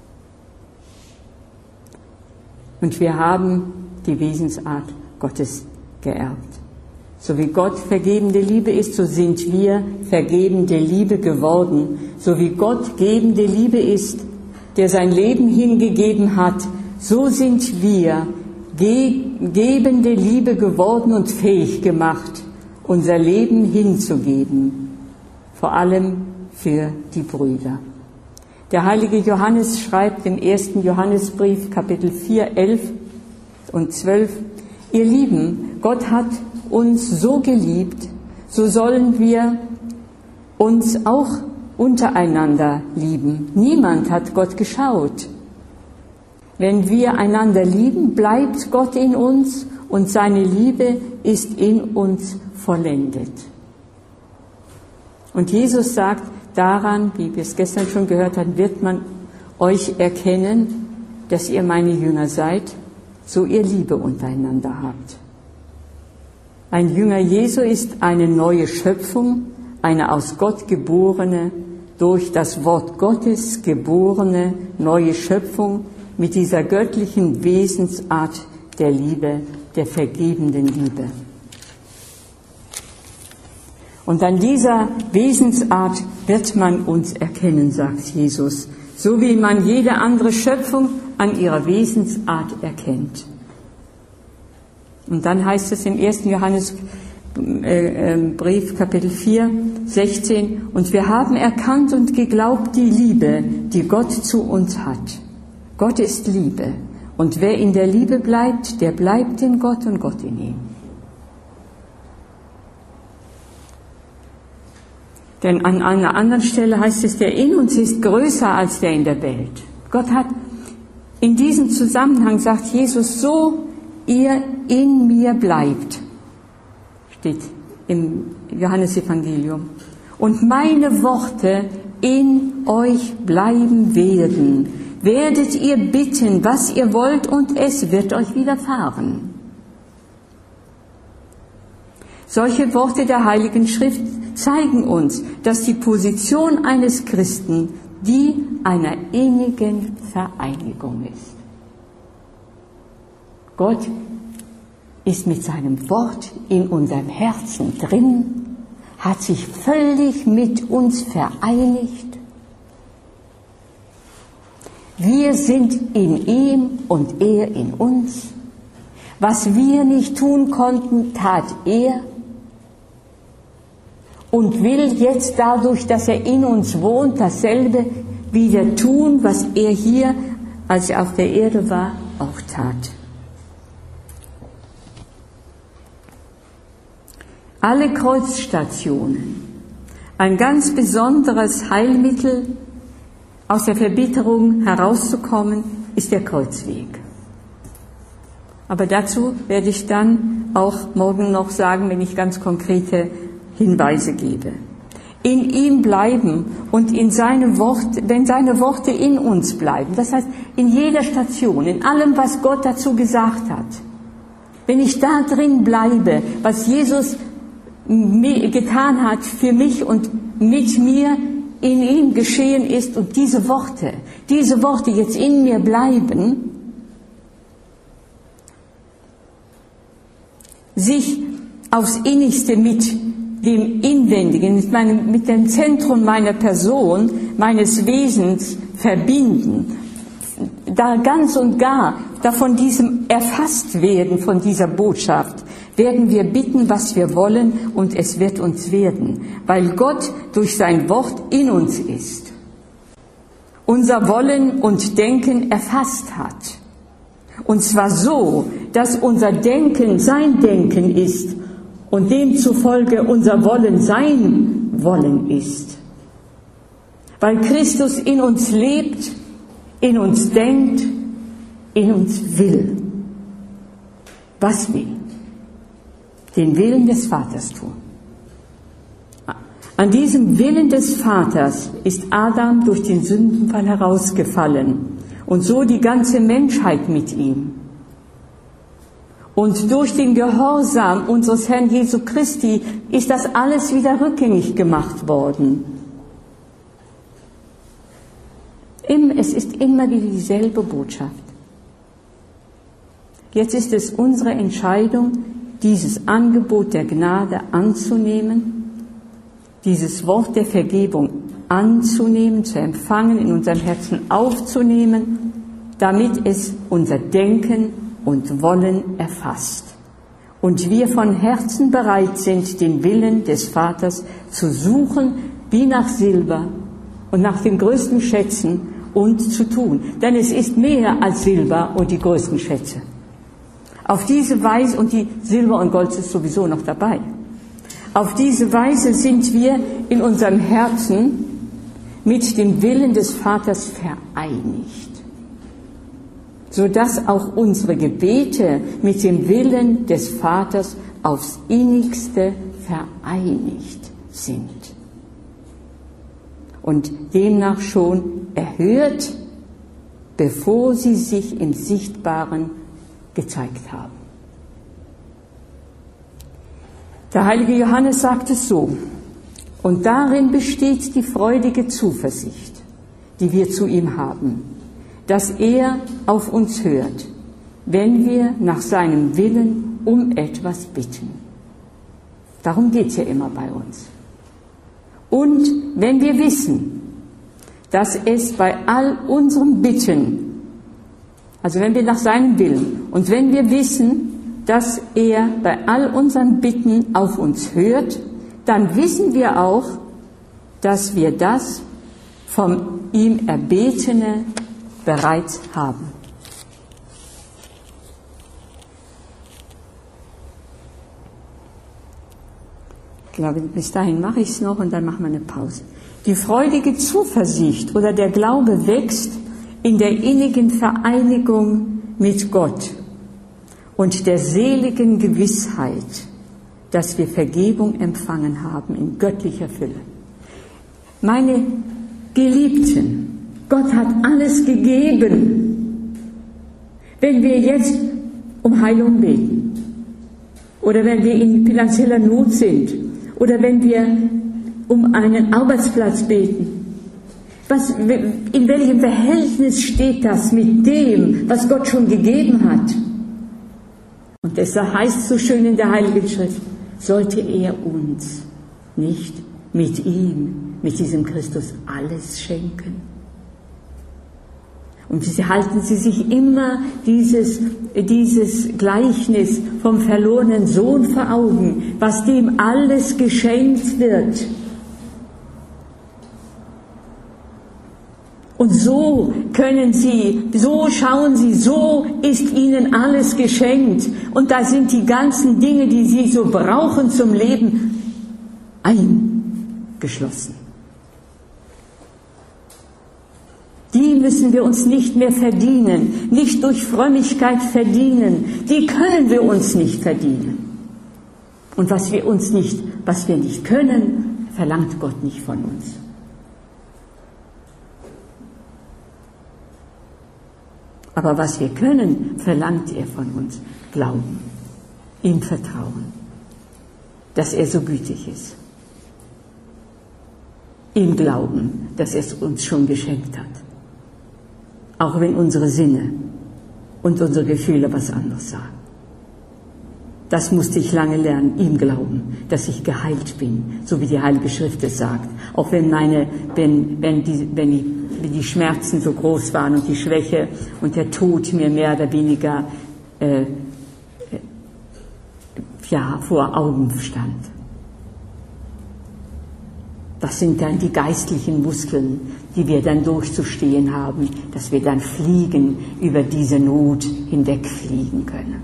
A: Und wir haben die Wesensart Gottes geerbt. So wie Gott vergebende Liebe ist, so sind wir vergebende Liebe geworden. So wie Gott gebende Liebe ist, der sein Leben hingegeben hat, so sind wir ge- gebende Liebe geworden und fähig gemacht, unser Leben hinzugeben, vor allem für die Brüder. Der heilige Johannes schreibt im ersten Johannesbrief, Kapitel vier, elf und zwölf, ihr Lieben, Gott hat uns so geliebt, so sollen wir uns auch untereinander lieben. Niemand hat Gott geschaut. Wenn wir einander lieben, bleibt Gott in uns und seine Liebe ist in uns vollendet. Und Jesus sagt, daran, wie wir es gestern schon gehört haben, wird man euch erkennen, dass ihr meine Jünger seid, so ihr Liebe untereinander habt. Ein Jünger Jesu ist eine neue Schöpfung, eine aus Gott geborene, durch das Wort Gottes geborene neue Schöpfung mit dieser göttlichen Wesensart der Liebe, der vergebenden Liebe. Und an dieser Wesensart wird man uns erkennen, sagt Jesus, so wie man jede andere Schöpfung an ihrer Wesensart erkennt. Und dann heißt es im ersten Johannesbrief, Kapitel vier, sechzehn, und wir haben erkannt und geglaubt die Liebe, die Gott zu uns hat. Gott ist Liebe, und wer in der Liebe bleibt, der bleibt in Gott und Gott in ihm. Denn an einer anderen Stelle heißt es, der in uns ist größer als der in der Welt. Gott hat in diesem Zusammenhang, sagt Jesus, so ihr in mir bleibt, steht im Johannesevangelium, und meine Worte in euch bleiben werden, werdet ihr bitten, was ihr wollt, und es wird euch widerfahren. Solche Worte der Heiligen Schrift zeigen uns, dass die Position eines Christen die einer innigen Vereinigung ist. Gott ist mit seinem Wort in unserem Herzen drin, hat sich völlig mit uns vereinigt. Wir sind in ihm und er in uns. Was wir nicht tun konnten, tat er und will jetzt dadurch, dass er in uns wohnt, dasselbe wieder tun, was er hier, als er auf der Erde war, auch tat. Alle Kreuzstationen, ein ganz besonderes Heilmittel, aus der Verbitterung herauszukommen, ist der Kreuzweg. Aber dazu werde ich dann auch morgen noch sagen, wenn ich ganz konkrete Hinweise gebe. In ihm bleiben und in seine Worte, wenn seine Worte in uns bleiben, das heißt in jeder Station, in allem, was Gott dazu gesagt hat, wenn ich da drin bleibe, was Jesus getan hat für mich und mit mir in ihm geschehen ist und diese Worte, diese Worte jetzt in mir bleiben, sich aufs Innigste mit dem Inwendigen, mit, meinem, mit dem Zentrum meiner Person, meines Wesens verbinden, da ganz und gar davon diesem erfasst werden, von dieser Botschaft, werden wir bitten, was wir wollen, und es wird uns werden, weil Gott durch sein Wort in uns ist, unser Wollen und Denken erfasst hat. Und zwar so, dass unser Denken sein Denken ist und demzufolge unser Wollen sein Wollen ist. Weil Christus in uns lebt, in uns denkt, in uns will. Was will? Den Willen des Vaters tun. An diesem Willen des Vaters ist Adam durch den Sündenfall herausgefallen und so die ganze Menschheit mit ihm. Und durch den Gehorsam unseres Herrn Jesu Christi ist das alles wieder rückgängig gemacht worden. Es ist immer wieder dieselbe Botschaft. Jetzt ist es unsere Entscheidung, dieses Angebot der Gnade anzunehmen, dieses Wort der Vergebung anzunehmen, zu empfangen, in unserem Herzen aufzunehmen, damit es unser Denken und Wollen erfasst. Und wir von Herzen bereit sind, den Willen des Vaters zu suchen, wie nach Silber und nach den größten Schätzen, und zu tun. Denn es ist mehr als Silber und die größten Schätze. Auf diese Weise, und die Silber und Gold ist sowieso noch dabei, auf diese Weise sind wir in unserem Herzen mit dem Willen des Vaters vereinigt, sodass auch unsere Gebete mit dem Willen des Vaters aufs Innigste vereinigt sind und demnach schon erhört, bevor sie sich im Sichtbaren gezeigt haben. Der heilige Johannes sagt es so Und darin besteht die freudige Zuversicht, die wir zu ihm haben, dass er auf uns hört, wenn wir nach seinem Willen um etwas bitten. Darum geht es ja immer bei uns. Und wenn wir wissen, dass es bei all unserem Bitten, also wenn wir nach seinem Willen, und wenn wir wissen, dass er bei all unseren Bitten auf uns hört, dann wissen wir auch, dass wir das von ihm Erbetene bereits haben. Ich glaube, bis dahin mache ich es noch und dann machen wir eine Pause. Die freudige Zuversicht oder der Glaube wächst in der innigen Vereinigung mit Gott und der seligen Gewissheit, dass wir Vergebung empfangen haben in göttlicher Fülle. Meine Geliebten, Gott hat alles gegeben. Wenn wir jetzt um Heilung beten oder wenn wir in finanzieller Not sind oder wenn wir um einen Arbeitsplatz beten, was, in welchem Verhältnis steht das mit dem, was Gott schon gegeben hat? Und deshalb heißt es so schön in der Heiligen Schrift, sollte er uns nicht mit ihm, mit diesem Christus alles schenken? Und sie halten sie sich immer dieses, dieses Gleichnis vom verlorenen Sohn vor Augen, was dem alles geschenkt wird. Und so können sie, so schauen sie, so ist ihnen alles geschenkt. Und da sind die ganzen Dinge, die sie so brauchen zum Leben, eingeschlossen. Die müssen wir uns nicht mehr verdienen, nicht durch Frömmigkeit verdienen. Die können wir uns nicht verdienen. Und was wir uns nicht, was wir nicht können, verlangt Gott nicht von uns. Aber was wir können, verlangt er von uns. Glauben, ihm vertrauen, dass er so gütig ist. Ihm glauben, dass er es uns schon geschenkt hat. Auch wenn unsere Sinne und unsere Gefühle was anderes sagen. Das musste ich lange lernen, ihm glauben, dass ich geheilt bin, so wie die Heilige Schrift es sagt. Auch wenn meine, wenn, wenn die, wenn die, wenn die Schmerzen so groß waren und die Schwäche und der Tod mir mehr oder weniger äh, ja, vor Augen stand. Das sind dann die geistlichen Muskeln, die wir dann durchzustehen haben, dass wir dann fliegen, über diese Not hinwegfliegen können.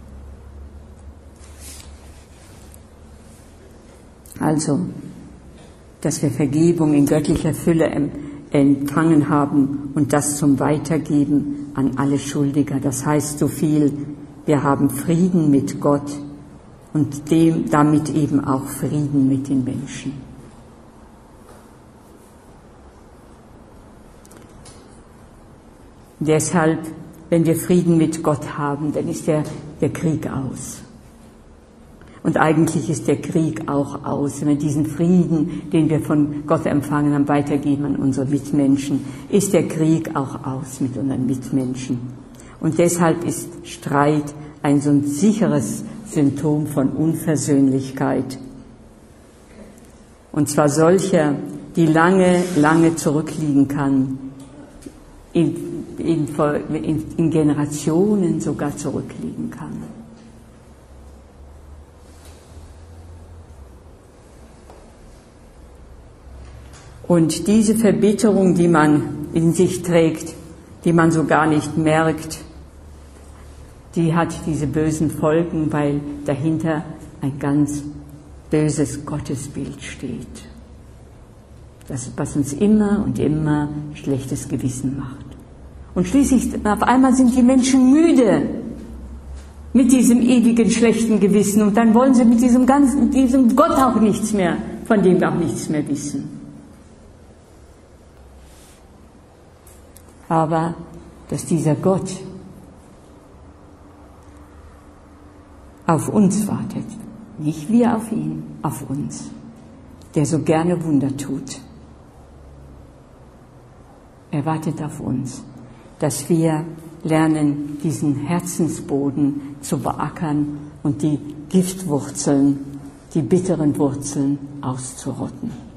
A: Also, dass wir Vergebung in göttlicher Fülle empfangen haben und das zum Weitergeben an alle Schuldiger. Das heißt so viel, wir haben Frieden mit Gott und dem, damit eben auch Frieden mit den Menschen. Deshalb, wenn wir Frieden mit Gott haben, dann ist der, der Krieg aus. Und eigentlich ist der Krieg auch aus. Wenn wir diesen Frieden, den wir von Gott empfangen haben, weitergeben an unsere Mitmenschen, ist der Krieg auch aus mit unseren Mitmenschen. Und deshalb ist Streit ein so ein sicheres Symptom von Unversöhnlichkeit. Und zwar solcher, die lange, lange zurückliegen kann, in, in, in, in Generationen sogar zurückliegen kann. Und diese Verbitterung, die man in sich trägt, die man so gar nicht merkt, die hat diese bösen Folgen, weil dahinter ein ganz böses Gottesbild steht, das, was uns immer und immer schlechtes Gewissen macht. Und schließlich, auf einmal sind die Menschen müde mit diesem ewigen schlechten Gewissen und dann wollen sie mit diesem ganzen, diesem Gott auch nichts mehr, von dem wir auch nichts mehr wissen. Aber dass dieser Gott auf uns wartet, nicht wir auf ihn, auf uns. der so gerne Wunder tut. Er wartet auf uns, dass wir lernen, diesen Herzensboden zu beackern und die Giftwurzeln, die bitteren Wurzeln auszurotten.